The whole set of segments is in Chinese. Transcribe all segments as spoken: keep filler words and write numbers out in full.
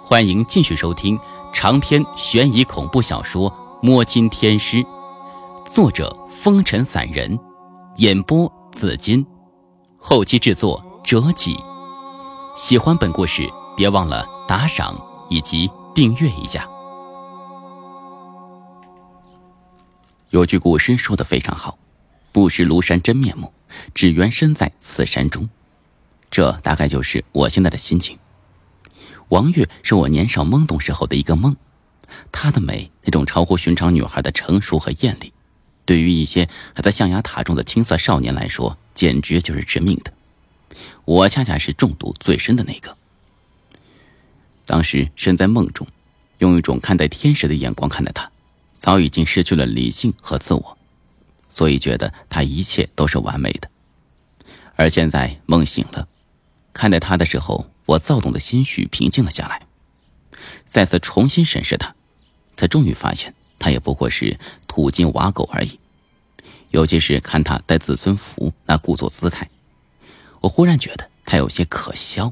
欢迎继续收听长篇悬疑恐怖小说《摸金天师》，作者风尘散人，演播紫金，后期制作折戟。喜欢本故事别忘了打赏以及订阅一下。有句古诗说得非常好，不识庐山真面目，只缘身在此山中。这大概就是我现在的心情。王月是我年少懵懂时候的一个梦，她的美，那种超乎寻常女孩的成熟和艳丽，对于一些还在象牙塔中的青涩少年来说，简直就是致命的。我恰恰是中毒最深的那个。当时身在梦中，用一种看待天使的眼光看待她，早已经失去了理性和自我，所以觉得她一切都是完美的。而现在梦醒了，看待她的时候，我躁动的心绪平静了下来，再次重新审视她，才终于发现她也不过是土金瓦狗而已。尤其是看她戴子孙服那故作姿态，我忽然觉得她有些可笑。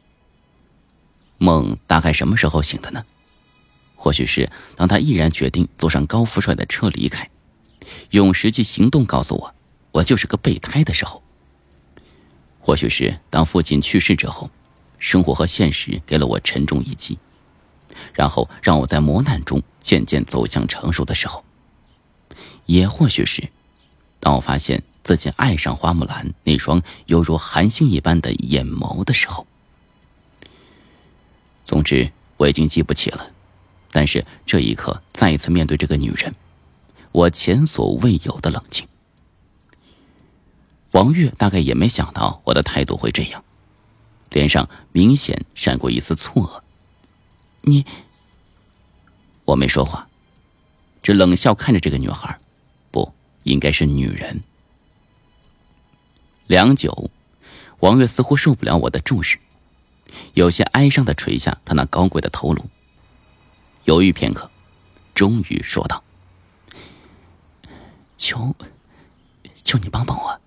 梦大概什么时候醒的呢？或许是当她毅然决定坐上高富帅的车离开，用实际行动告诉我我就是个备胎的时候。或许是当父亲去世之后，生活和现实给了我沉重一击，然后让我在磨难中渐渐走向成熟的时候。也或许是当我发现自己爱上花木兰那双犹如寒星一般的眼眸的时候。总之我已经记不起了，但是这一刻再一次面对这个女人，我前所未有的冷静。王月大概也没想到我的态度会这样，脸上明显闪过一丝错愕。你……我没说话，只冷笑看着这个女孩，不，应该是女人。良久，王月似乎受不了我的注视，有些哀伤地垂下她那高贵的头颅，犹豫片刻，终于说道：求……求你帮帮我。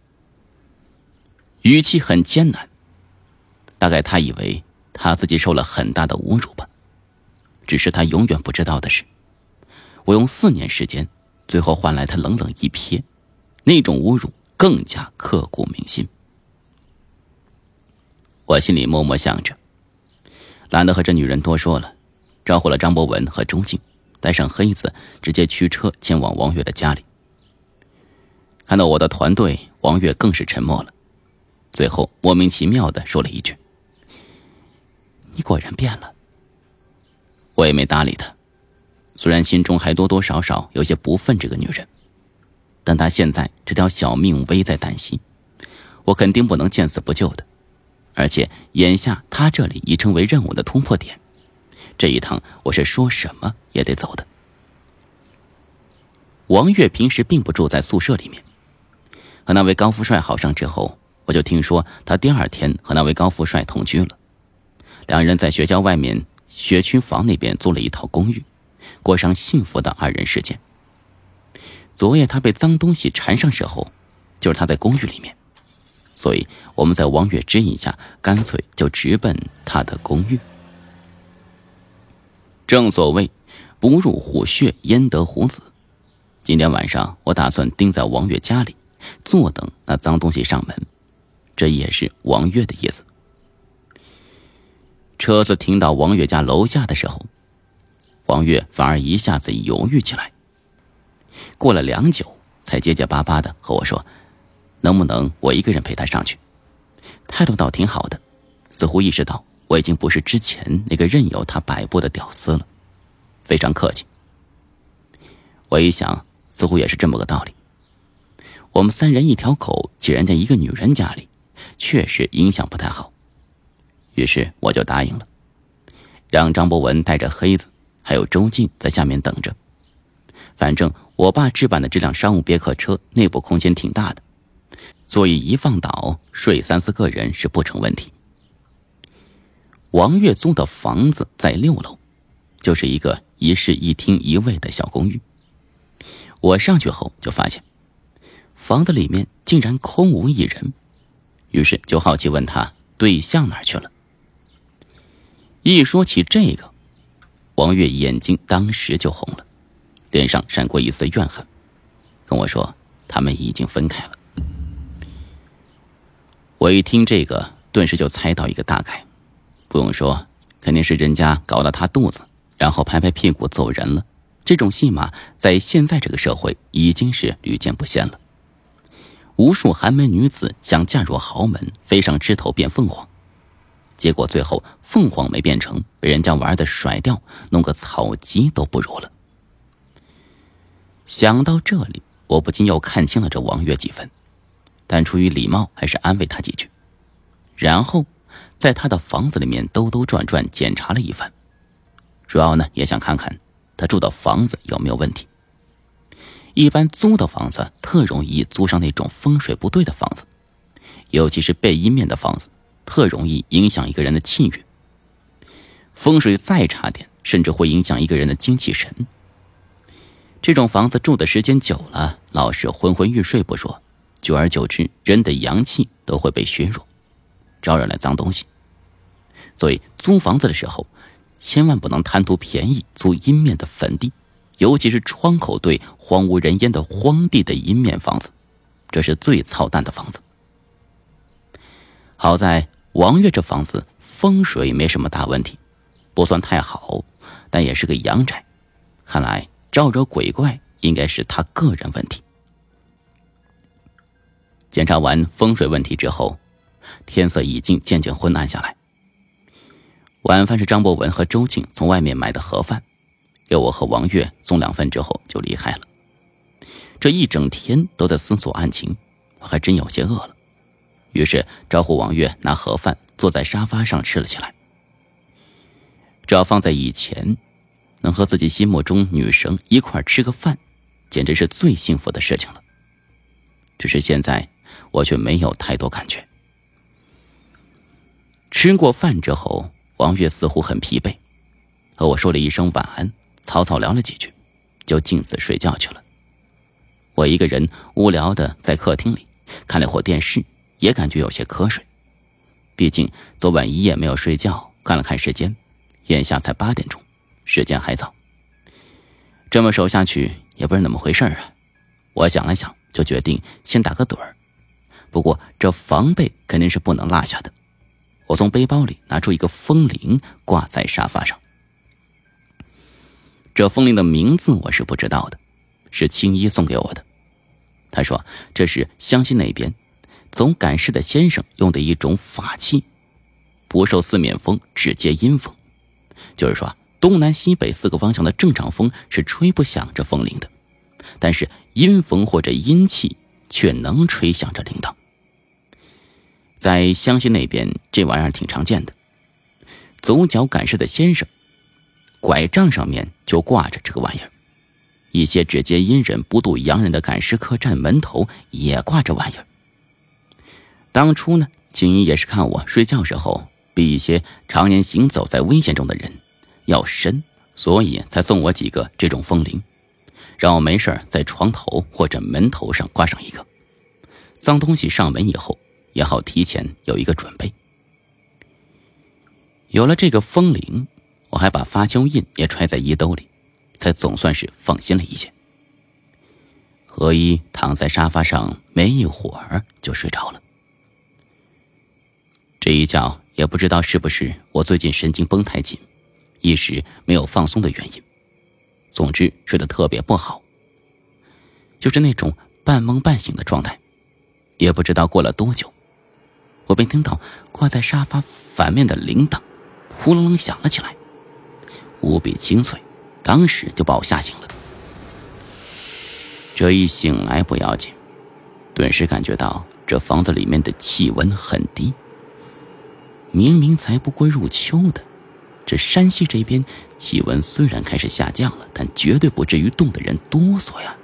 语气很艰难，大概他以为他自己受了很大的侮辱吧。只是他永远不知道的是，我用四年时间，最后换来他冷冷一瞥，那种侮辱更加刻骨铭心。我心里默默想着，懒得和这女人多说了，招呼了张博文和周静，带上黑子，直接驱车前往王月的家里。看到我的团队，王月更是沉默了，最后莫名其妙地说了一句：你果然变了。我也没搭理他，虽然心中还多多少少有些不忿这个女人，但她现在这条小命危在旦夕，我肯定不能见死不救的。而且眼下她这里已成为任务的突破点，这一趟我是说什么也得走的。王月平时并不住在宿舍里面，和那位高富帅好上之后，我就听说他第二天和那位高富帅同居了，两人在学校外面学区房那边租了一套公寓，过上幸福的二人世界。昨夜他被脏东西缠上时候，就是他在公寓里面，所以我们在王月指引下，干脆就直奔他的公寓。正所谓不入虎穴焉得虎子，今天晚上我打算盯在王月家里，坐等那脏东西上门，这也是王月的意思。车子停到王月家楼下的时候，王月反而一下子犹豫起来，过了良久才结结巴巴的和我说，能不能我一个人陪他上去。态度倒挺好的，似乎意识到我已经不是之前那个任由他摆布的屌丝了，非常客气。我一想，似乎也是这么个道理，我们三人一条狗挤人家一个女人家里，确实影响不太好。于是我就答应了，让张博文带着黑子还有周静在下面等着。反正我爸置办的这辆商务别克车内部空间挺大的，座椅一放倒，睡三四个人是不成问题。王月租的房子在六楼，就是一个一室一厅一卫的小公寓。我上去后就发现房子里面竟然空无一人，于是就好奇问他对象哪儿去了。 一说起这个，王月眼睛当时就红了，脸上闪过一丝怨恨，跟我说他们已经分开了。我一听这个，顿时就猜到一个大概，不用说，肯定是人家搞了他肚子，然后拍拍屁股走人了。这种戏码在现在这个社会已经是屡见不鲜了。无数寒门女子想嫁入豪门，飞上枝头变凤凰，结果最后凤凰没变成，被人家玩的甩掉，弄个草鸡都不如了。想到这里，我不禁又看清了这王月几分，但出于礼貌还是安慰他几句，然后在他的房子里面兜兜转转检查了一番，主要呢也想看看他住的房子有没有问题。一般租的房子特容易租上那种风水不对的房子，尤其是背阴面的房子，特容易影响一个人的气运。风水再差点，甚至会影响一个人的精气神。这种房子住的时间久了，老是昏昏欲睡不说，久而久之，人的阳气都会被削弱，招惹来脏东西。所以租房子的时候，千万不能贪图便宜租阴面的坟地，尤其是窗口对荒无人烟的荒地的阴面房子，这是最操蛋的房子。好在王月这房子风水没什么大问题，不算太好，但也是个阳宅，看来招惹鬼怪应该是他个人问题。检查完风水问题之后，天色已经渐渐昏暗下来。晚饭是张博文和周静从外面买的盒饭，由我和王月送两份之后就离开了。这一整天都在思索案情，我还真有些饿了，于是招呼王月拿盒饭坐在沙发上吃了起来。这要放在以前，能和自己心目中女神一块吃个饭，简直是最幸福的事情了。只是现在我却没有太多感觉。吃过饭之后，王月似乎很疲惫，和我说了一声晚安，草草聊了几句，就径自睡觉去了。我一个人无聊的在客厅里看了会电视，也感觉有些瞌睡。毕竟昨晚一夜没有睡觉，看了看时间，眼下才八点钟，时间还早。这么守下去也不是那么回事啊。我想了想，就决定先打个盹儿。不过这防备肯定是不能落下的。我从背包里拿出一个风铃，挂在沙发上。这风铃的名字我是不知道的，是青衣送给我的。他说这是湘西那边走赶尸的先生用的一种法器，不受四面风，只接阴风。就是说东南西北四个方向的正常风是吹不响这风铃的，但是阴风或者阴气却能吹响这铃铛。在湘西那边这玩意儿挺常见的，走脚赶尸的先生拐杖上面就挂着这个玩意儿，一些只接阴人不渡阳人的赶尸客栈门头也挂着玩意儿。当初呢，青衣也是看我睡觉时候比一些常年行走在危险中的人要深，所以才送我几个这种风铃，让我没事在床头或者门头上挂上一个，脏东西上门以后也好提前有一个准备。有了这个风铃，我还把发胶印也揣在衣兜里，才总算是放心了一些。何一躺在沙发上没一会儿就睡着了。这一觉也不知道是不是我最近神经绷太紧，一时没有放松的原因，总之睡得特别不好，就是那种半梦半醒的状态。也不知道过了多久，我便听到挂在沙发反面的铃铛呼隆隆响了起来，无比清脆，当时就把我吓醒了。这一醒来不要紧，顿时感觉到这房子里面的气温很低。明明才不过入秋的，这山西这边气温虽然开始下降了，但绝对不至于冻得人哆嗦呀。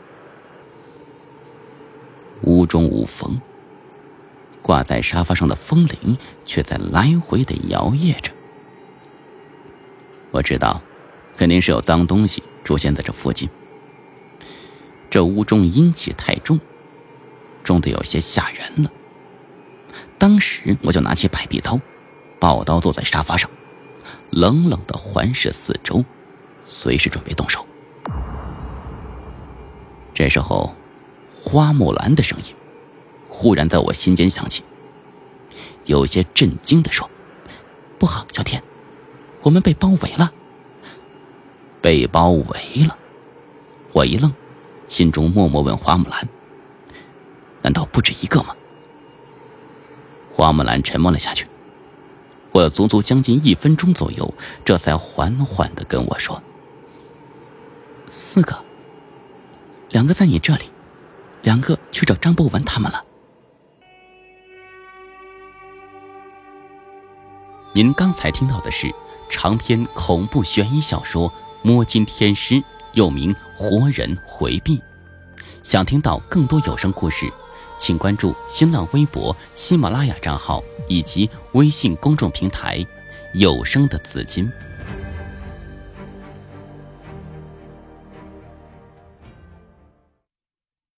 屋中无风，挂在沙发上的风铃却在来回的摇曳着。我知道肯定是有脏东西出现在这附近，这屋中阴气太重，重得有些吓人了。当时我就拿起百臂刀，抱刀坐在沙发上， 冷冷地环视四周，随时准备动手。这时候，花木兰的声音忽然在我心间响起，有些震惊地说：“不好，小天，我们被包围了。”被包围了？我一愣，心中默默问花木兰：“难道不止一个吗？”花木兰沉默了下去，过了足足将近一分钟左右，这才缓缓地跟我说：“四个，两个在你这里，两个去找张博文他们了。”您刚才听到的是长篇恐怖悬疑小说《摸金天师》，又名《活人回避》。想听到更多有声故事，请关注新浪微博、喜马拉雅账号以及微信公众平台“有声的紫金”。